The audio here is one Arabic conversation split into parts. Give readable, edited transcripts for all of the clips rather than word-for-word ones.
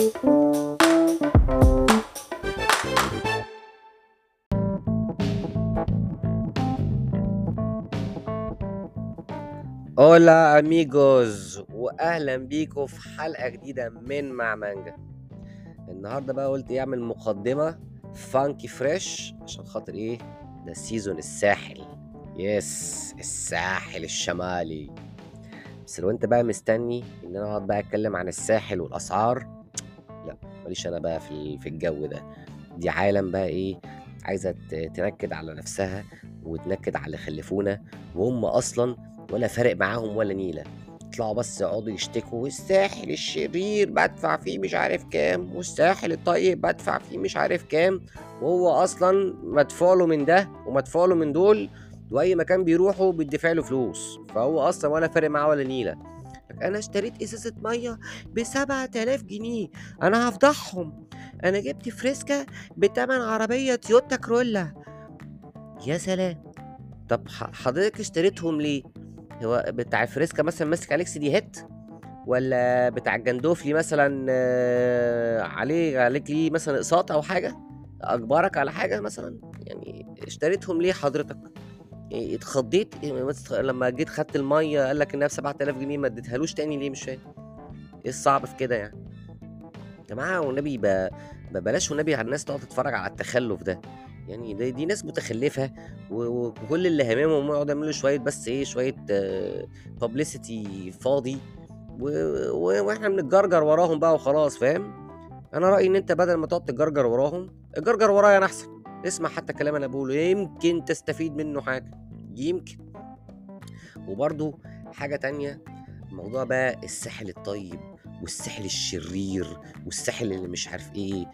هولا اميجوز، واهلا بيكم في حلقه جديده من مع مانجا. النهارده بقى قلت اعمل مقدمه فانكي فريش عشان خاطر ايه؟ ده سيزون الساحل. يس، الساحل الشمالي. بس لو انت بقى مستني ان انا اقعد بقى اتكلم عن الساحل والاسعار، لا، ماليش انا بقى في الجو ده. دي عالم بقى ايه؟ عايزه تنكد على نفسها وتنكد على اللي خلفونا، وهم اصلا ولا فارق معاهم ولا نيله. يطلعوا بس يقعدوا يشتكوا، والساحل الشرير بدفع فيه مش عارف كام، والساحل الطيب بدفع فيه مش عارف كام، وهو اصلا مدفوع له من ده ومدفوع له من دول، واي مكان بيروحوا بيدفع له فلوس، فهو اصلا ولا فارق معاه ولا نيله. انا اشتريت ازازه ميه ب7000 جنيه، انا هفضحهم. انا جبت فريسكا بتمن عربيه تويوتا كرولا. يا سلام. طب حضرتك اشتريتهم ليه؟ هو بتاع فريسكا مثلا ماسك عليك سيدي هات؟ ولا بتاع الجندوفلي مثلا عليك ليه مثلا اقساط او حاجه؟ اجبرك على حاجه مثلا؟ يعني اشتريتهم ليه حضرتك؟ اتخضيت لما جيت خدت الميه قال لك انها ب7000 جنيه، ما اديتهالوش تاني ليه؟ مش فاهم ايه الصعب في كده يعني. يا جماعه والنبي بلاش والنبي على الناس تقعد تتفرج على التخلف ده. يعني دي ناس متخلفه، وكل اللي هاممهم يقعدوا يعملوا شويه، بس ايه، شويه بابليستي فاضي، واحنا بنتجرجر وراهم بقى وخلاص، فاهم؟ انا رايي ان انت بدل ما تقعد تتجرجر وراهم، اتجرجر ورايا انا احسن. اسمع حتى الكلام اللي انا بقوله، يمكن تستفيد منه حاجه، يمكن. وبرضو حاجة تانية، موضوع بقى الساحل الطيب والساحل الشرير والساحل اللي مش عارف ايه.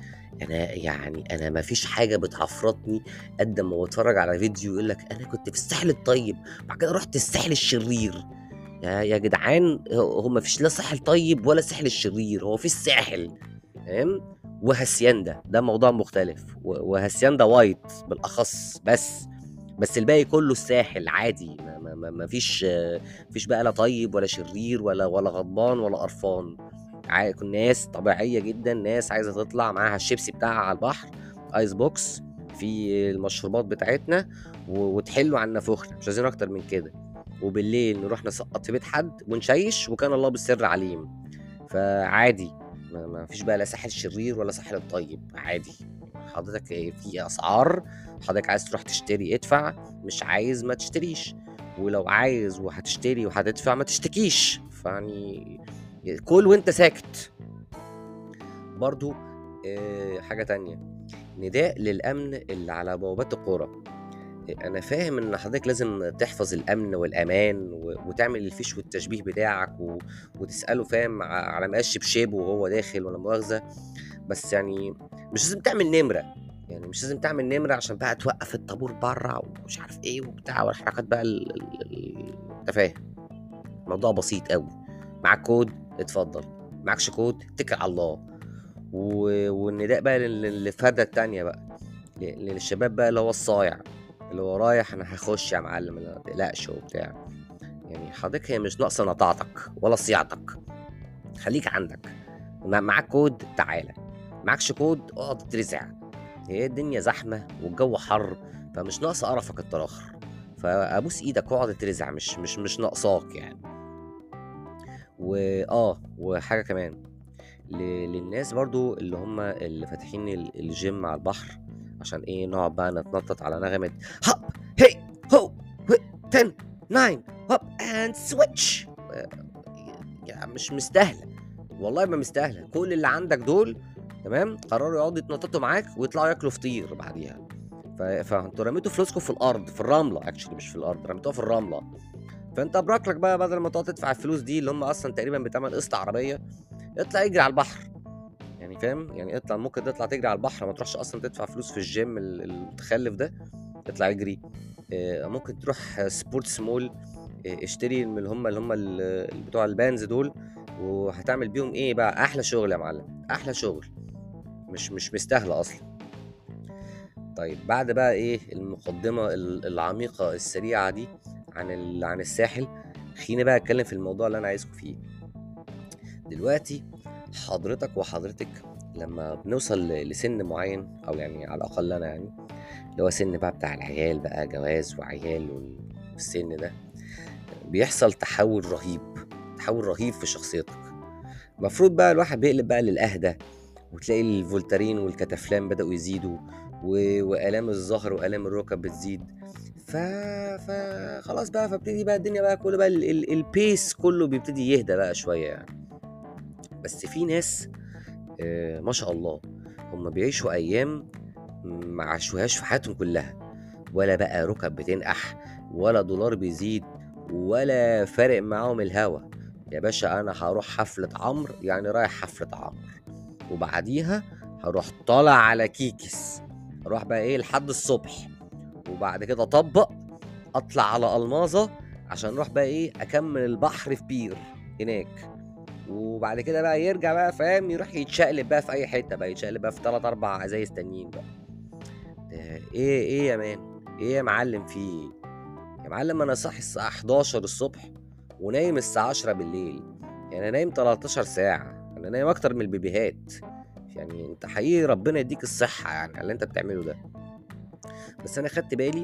انا ما فيش حاجة بتعفرطني قد ما بتفرج على فيديو يقول لك انا كنت في الساحل الطيب بعد كده رحت الساحل الشرير. يا جدعان، هو ما فيش لا ساحل طيب ولا ساحل الشرير، هو في الساحل، فاهم؟ وهاسياندا ده موضوع مختلف، وهاسياندا وايت بالاخص، بس الباقي كله الساحل عادي. ما فيش بقى لا طيب ولا شرير ولا غضبان ولا قرفان. ناس طبيعية جدا، ناس عايزة تطلع معاها الشيبسي بتاعها على البحر، ايس بوكس، في المشروبات بتاعتنا، وتحلوا عن نفوخنا، مش عايزين اكتر من كده. وبالليل نروح نسقط في بيت حد ونشيش، وكان الله بالسر عليم. فعادي، ما فيش بقى لا ساحل شرير ولا ساحل الطيب، عادي. حضرتك في اسعار، حضرتك عايز تروح تشتري ادفع، مش عايز ما تشتريش. ولو عايز وهتشتري وهتدفع ما تشتكيش، فيعني كل وانت ساكت. برضو حاجة تانية، نداء للأمن اللي على بوابات القرى. أنا فاهم إن حضرتك لازم تحفظ الأمن والأمان، وتعمل الفيش والتشبيه بتاعك، وتسأله، فاهم، على مقاس شبشب وهو داخل، ولا مؤاخذة. بس يعني مش لازم تعمل نمرة، يعني مش لازم تعمل نمرة عشان بقى توقف الطابور بره ومش عارف ايه وبتاع والحركات بقى انت فاهم. الموضوع بسيط قوي. معاك كود اتفضل، معكش كود اتكل على الله. والنداء بقى للفردة التانية بقى، للشباب بقى اللي هو الصايع، اللي هو رايح انا هخش يا معلم، ما تقلقش وبتاع. يعني حضرتك هي مش ناقصه نطاعتك ولا صياعتك، خليك عندك. معاك كود تعالى، معكش كود اقعد ترزع. هي الدنيا زحمه والجو حر، فمش ناقصه قرفك التراخر. فابوس ايدك واقعد ترزع، مش ناقصاك يعني. وحاجه كمان، للناس برضو اللي هم اللي فاتحين الجيم على البحر، عشان ايه؟ نقعد بقى نتنطط على نغمة هب، هي، هو، 10 9 هب اند سويتش. يعني مش مستاهلة، والله ما مستاهلة. كل اللي عندك دول تمام قرروا يقعدوا يتنططوا معاك ويطلعوا ياكلوا فطير بعديها. فانتوا رميتوا فلوسكم في الارض، في الرملة، اكشلي مش في الارض، رميتوها في الرملة. فانت براك لك بقى، بدل ما تقعد تدفع الفلوس دي اللي هم اصلا تقريبا بتمن قسط عربية، اطلع اجري على البحر. يعني فاهم، يعني اطلع، ممكن تطلع تجري على البحر، ما تروحش اصلا تدفع فلوس في الجيم المتخلف ده. اطلع اجري. ممكن تروح سبورتس مول، اشتري من بتوع البانز دول، وهتعمل بيهم ايه بقى؟ احلى شغل يا معلم، احلى شغل. مش مستاهله اصلا. طيب بعد بقى ايه المقدمه العميقه السريعه دي عن الساحل، خليني بقى اتكلم في الموضوع اللي انا عايزكم فيه دلوقتي. حضرتك وحضرتك لما بنوصل لسن معين، او يعني على الاقل انا يعني اللي هو سن بقى بتاع العيال بقى، جواز وعيال والسن ده بيحصل تحول رهيب، تحول رهيب في شخصيتك. المفروض بقى الواحد بيقلب بقى للأهدى، وتلاقي الفولتارين والكتافلام بدأوا يزيدوا وآلام الظهر وآلام الركب بتزيد. ف... فخلاص بقى، فابتدي بقى الدنيا بقى كله بقى البيس كله بيبتدي يهدى بقى شوية يعني. بس في ناس ما شاء الله هم بيعيشوا أيام ما عاشوهاش في حياتهم كلها، ولا بقى ركب بتنقح، ولا دولار بيزيد، ولا فارق معاهم الهوا. يا باشا انا هروح حفلة عمرو، يعني رايح حفلة عمرو، وبعديها هروح طالع على كيكس، اروح بقى ايه لحد الصبح، وبعد كده اطبق اطلع على الماظة عشان اروح بقى ايه اكمل البحر في بير هناك. وبعد كده بقى يرجع بقى فاهم، يروح يتشقلب بقى في اي حته بقى، يتشقلب بقى في 3 4 ازايز تانيين بقى. ايه يا مان، ايه يا معلم، في ايه يا معلم؟ انا صاحي الساعه 11 الصبح ونايم الساعه 10 بالليل، يعني انا نايم 13 ساعه، انا نايم اكتر من البيبيهات. يعني انت حقيقي ربنا يديك الصحه يعني على اللي انت بتعمله ده. بس انا خدت بالي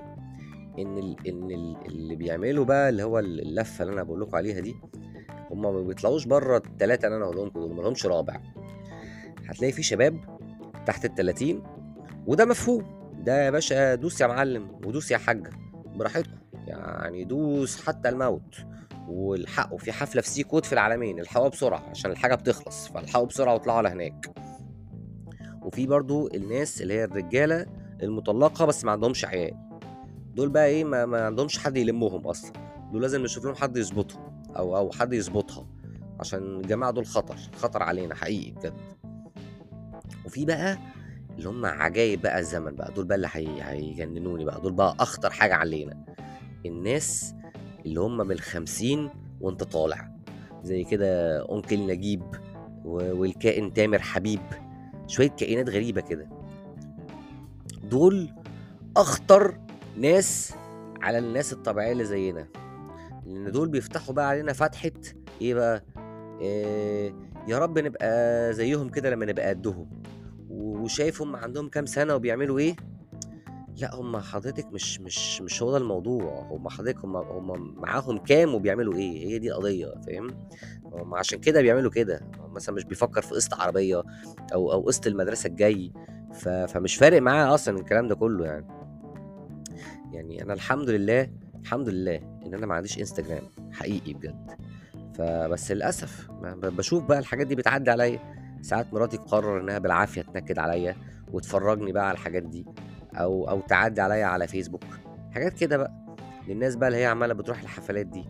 اللي بيعملوا بقى اللي هو اللفه اللي انا بقول لكم عليها دي، هم ما بيطلعوش بره الثلاثه اللي انا هقول لهم دول، ما لهمش رابع. هتلاقي في شباب تحت ال30، وده مفهوم، ده يا باشا دوس يا معلم ودوس يا حاج براحتكم، يعني دوس حتى الموت. والحقوا في حفله في سي كود في العالمين، الحقوها بسرعه عشان الحاجه بتخلص، فالحقوا بسرعه واطلعوا على هناك. وفي برضو الناس اللي هي الرجاله المطلقه بس ما عندهمش عيال، دول بقى ايه ما عندهمش حد يلمهم اصلا، دول لازم نشوف لهم حد يظبطهم او حد يظبطها، عشان الجماعه دول خطر علينا حقيقي بجد. وفي بقى اللي هم عجايب بقى الزمن بقى، دول بقى اللي هيجننوني بقى، دول بقى اخطر حاجه علينا. الناس اللي هم من ال50 وانت طالع، زي كده أنكل نجيب والكائن تامر حبيب، شوية كائنات غريبة كده. دول أخطر ناس على الناس الطبيعية اللي زينا، لأن دول بيفتحوا بقى علينا فتحة إيه بقى؟ إيه، يا رب نبقى زيهم كده لما نبقى قدهم. وشايف هم عندهم كام سنة وبيعملوا إيه؟ لأ، هم حضرتك مش هو ده الموضوع، هم حضرتك هم معاهم كام وبيعملوا إيه، هي دي القضية، فاهم؟ هم عشان كده بيعملوا كده، هو مثلًا مش بيفكّر في قسط عربية أو قسط المدرسة الجاي، فمش فارق معاه أصلًا الكلام ده كلّه يعني. يعني أنا الحمد لله، الحمد لله إن أنا ما عنديش إنستجرام حقيقي بجد. فبس للأسف باشوف بقى الحاجات دي بتعدّي عليَّ، ساعات مراتي تقرر إنها بالعافية تنكد عليَّ وتفرّجني بقى على الحاجات دي، أو تعدّي عليَّ على فيسبوك، حاجات كده بقى، للناس بقى اللي هي عمّالة بتروح الحفلات دي.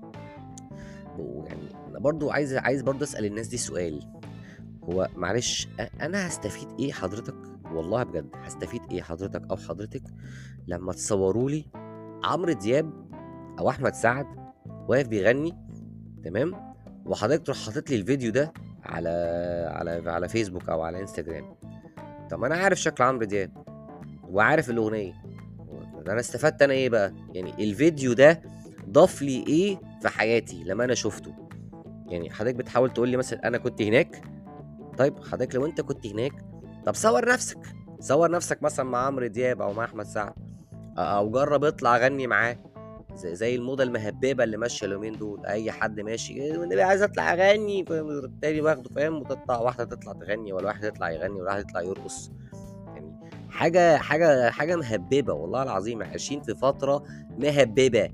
ويعني أنا برضه عايز برضه أسأل الناس دي سؤال، هو معلش أنا هاستفيد إيه حضرتك، والله بجد هاستفيد إيه حضرتك أو حضرتك لمّا تصوّروا لي عمرو دياب أو أحمد سعد واقف بيغني، تمام، وحضرتك تروح حاطط لي الفيديو ده على على فيسبوك أو على إنستجرام. طب ما أنا عارف شكل عمرو دياب وعارف الأغنية، ده أنا استفدت أنا إيه بقى؟ يعني الفيديو ده ضاف لي إيه في حياتي لمّا أنا شُفته؟ يعني حضرتك بتحاول تقول لي مثلًا أنا كنت هناك، طيب حضرتك لو أنت كنت هناك، طب صوّر نَفْسك، صوّر نَفْسك مثلًا مع عمرو دياب أو مع أحمد سعد، أو جرّب اطلع غنّي معاه، زي الموضة المهبّبة اللي ماشية اليومين دول، أي حد ماشي والنبي عايز أطلع أغنّي، التاني واخده فاهم، وتطلع واحدة تطلع تغنّي، والّا واحد يطلع يغنّي، والّا واحد يطلع يرقص، يعني حاجة مهبّبة والله العظيم، عايشين في فترة مهبّبة.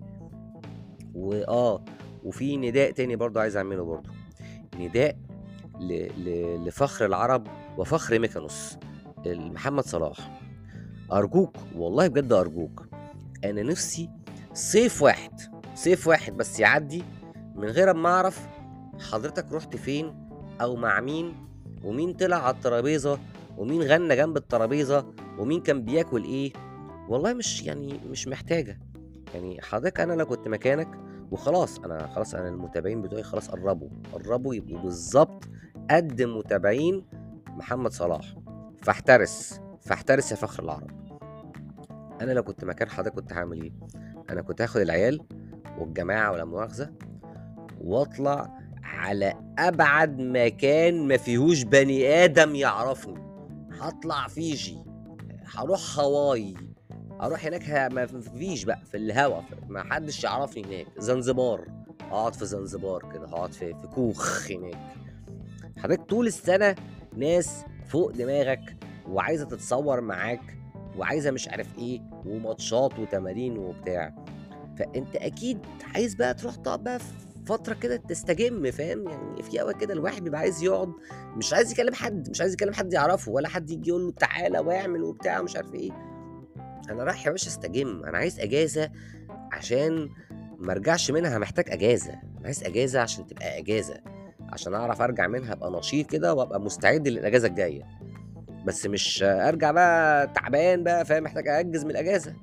وفي نداء تاني برضه عايز أعمله برضه، نداء ل لفخر العرب وفخر ميكانوس، محمد صلاح. أرجوك والله بجد أرجوك، أنا نفسي صيف واحد، صيف واحد بس يعدي من غير أما أعرف حضرتك رحت فين أو مع مين، ومين طلع على الترابيزة، ومين غنى جنب الترابيزة، ومين كان بياكل إيه. والله مش محتاجة. يعني حضرتك أنا لو كنت مكانك وخلاص، أنا المتابعين بتوعي خلاص قربوا يبقوا بالظبط قد متابعين محمد صلاح، فاحترس يا فخر العرب. أنا لو كنت مكان حضرتك كنت هعمل إيه؟ أنا كنت هاخد العيال والجماعة ولا مؤاخذة، واطلع على ابعد مكان ما فيهوش بني ادم يعرفني. هطلع فيجي، هروح هاواي، هروح هناك ما فيش بقى في الهوا، ما حدش يعرفني هناك. زنزبار، هقعد في زنزبار كده، هقعد في كوخ هناك. حضرتك طول السنة ناس فوق دماغك وعايزة تتصور معاك وعايزة مش عارف ايه وماتشات وتمارين وبتاع، فانت اكيد عايز بقى تروح تقعد بقى في فترة كده تستجم، فاهم؟ يعني في اوقات كده الواحد بيبقى عايز يقعد، مش عايز يكلم حد، مش عايز يكلم حد يعرفه، ولا حد يجي يقول له تعالى واعمل وبتاع مش عارف ايه. انا رايح يا باشا استجم، انا عايز اجازة عشان ما ارجعش منها محتاج اجازة. انا عايز اجازة عشان تبقى اجازة، عشان اعرف ارجع منها ابقى نشيط كده وابقى مستعد للاجازة الجاية، بس مش ارجع بقى تعبان بقى، فاهم؟ محتاج اجز من الاجازة.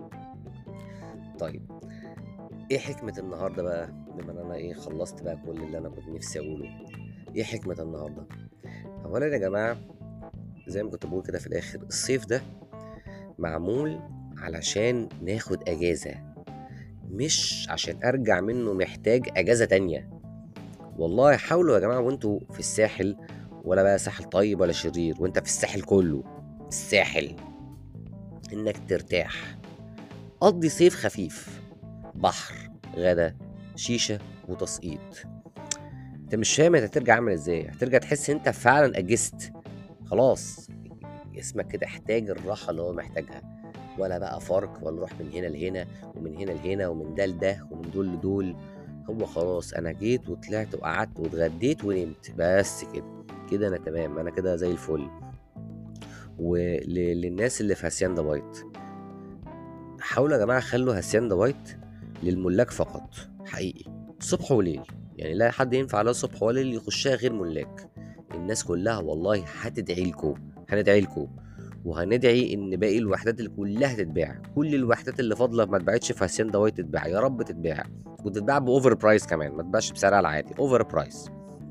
طيب ايه حكمة النهاردة بقى، بما ان انا ايه خلصت بقى كل اللي انا كنت نفسي اقوله؟ ايه حكمة النهاردة؟ اولا يا جماعة، زي ما كنت بقول كده في الاخر، الصيف ده معمول علشان ناخد اجازة، مش عشان ارجع منه محتاج اجازة تانية. والله حاولوا يا جماعة وانتوا في الساحل، ولا بقى ساحل طيب ولا شرير، وانت في الساحل كله الساحل، انك ترتاح، قضي صيف خفيف، بحر، غدا، شيشة وتسقيط. انت مش فاهم انت هترجع عامل ازاي، هترجع تحس انت فعلا اجزت خلاص، جسمك كده احتاج الراحة اللي هو محتاجها، ولا بقى فرق، ولا روح من هنا لهنا ومن هنا لهنا ومن ده لده ومن دول لدول. هو خلاص انا جيت وطلعت وقعدت واتغديت ونمت، بس كده كده انا تمام، انا كده زي الفل. وللناس اللي في هاسيندا بايت، حاولوا يا جماعة خلوا هاسيندا بايت للملاك فقط، حقيقي، صبح وليل. يعني لا حد ينفع لا صبح ولا ليل يخشها غير ملاك. الناس كلها والله هتدعي لكم، هندعي لكم، وهندعي ان باقي الوحدات اللي كلها تتباع، كل الوحدات اللي فاضله ما اتباعتش في هاسيندا وايت تتباع، يا رب تتباع، وتتباع باوفر برايس كمان، ما تتباعش بسعرها العادي، اوفر برايس.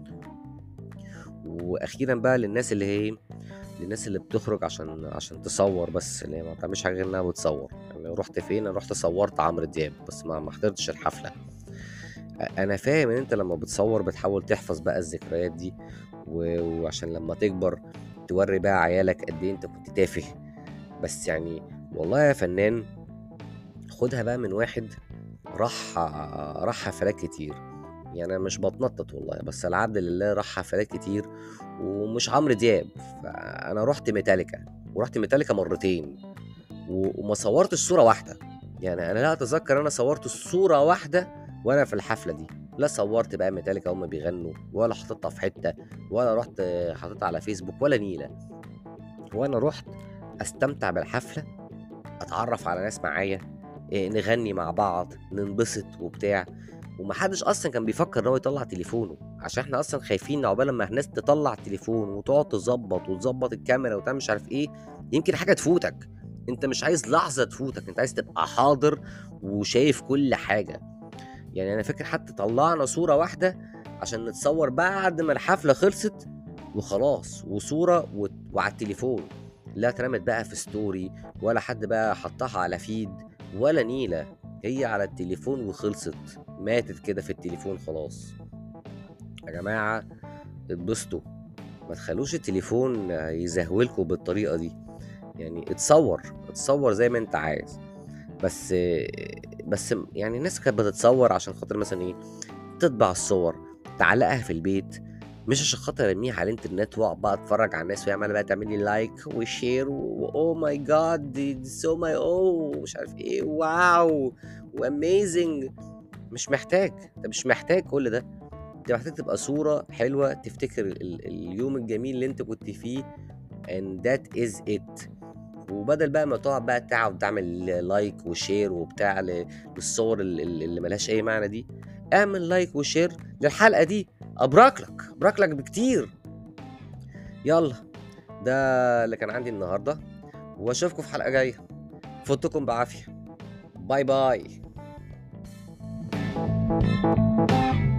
واخيرا بقى للناس اللي هي للناس اللي بتخرج عشان تصور بس، اللي هي ما بتعملش حاجه غير انها بتصور. يعني رحت فين؟ انا رحت صورت عمرو دياب بس ما حضرتش الحفله. انا فاهم ان انت لما بتصور بتحاول تحفظ بقى الذكريات دي، وعشان لما تكبر توري بقى عيالك قد ايه انت كنت تافه. بس يعني والله يا فنان، خدها بقى من واحد راح حفلات كتير. يعني انا مش بتنطط والله، بس العبد لله راح حفلات كتير، ومش عمرو دياب. فانا رحت ميتاليكا، ورحت ميتاليكا مرتين، وما صورتش صورة واحدة. يعني انا لا اتذكر انا صورت صورة واحدة وانا في الحفلة دي. لا صورت بقى ميتاليكا هما بيغنوا، ولا حطيتها في حتة، ولا رحت حطيتها على فيسبوك ولا نيلة. وانا رحت استمتع بالحفلة، اتعرف على ناس معايا، نغني مع بعض، ننبسط وبتاع. ومحدش اصلا كان بيفكر ان هو يطلع تليفونه، عشان احنا اصلا خايفين عقبال لما الناس تطلع التليفون وتقعد تظبط الكاميرا وتعمل مش عارف ايه، يمكن حاجه تفوتك. انت مش عايز لحظه تفوتك، انت عايز تبقى حاضر وشايف كل حاجه. يعني انا فاكر حتى طلعنا صوره واحده عشان نتصور بعد ما الحفله خلصت وخلاص، وصوره وعلى التليفون، لا اترمت بقى في ستوري، ولا حد بقى حطها على فيد ولا نيله، هي على التليفون وخلصت، ماتت كده في التليفون خلاص. يا جماعه اتبسطوا، ما تخلوش التليفون يزهولكوا بالطريقه دي. يعني اتصور زي ما انت عايز، بس يعني الناس كانت بتتصور عشان خاطر مثلا ايه، تطبع الصور تعلقها في البيت، مش عشان خاطر ارميها على الانترنت واقعد بقى اتفرج على الناس وهي عماله بقى تعمل لي لايك وشير واو ماي جاد دي سو ماي او مش عارف ايه واو واميزنج. مش محتاج، انت مش محتاج كل ده. انت محتاج تبقى صورة حلوة تفتكر اليوم الجميل اللي انت كنت فيه and that is it. وبدل بقى ما تقعد بقى تقعد تعمل لايك وشير وبتاع للصور اللي ملهاش اي معنى دي، اعمل لايك وشير للحلقة دي، ابراك لك بكتير. يلا، ده اللي كان عندي النهاردة، واشوفكم في حلقة جاية. فوتكم بعافية، باي باي.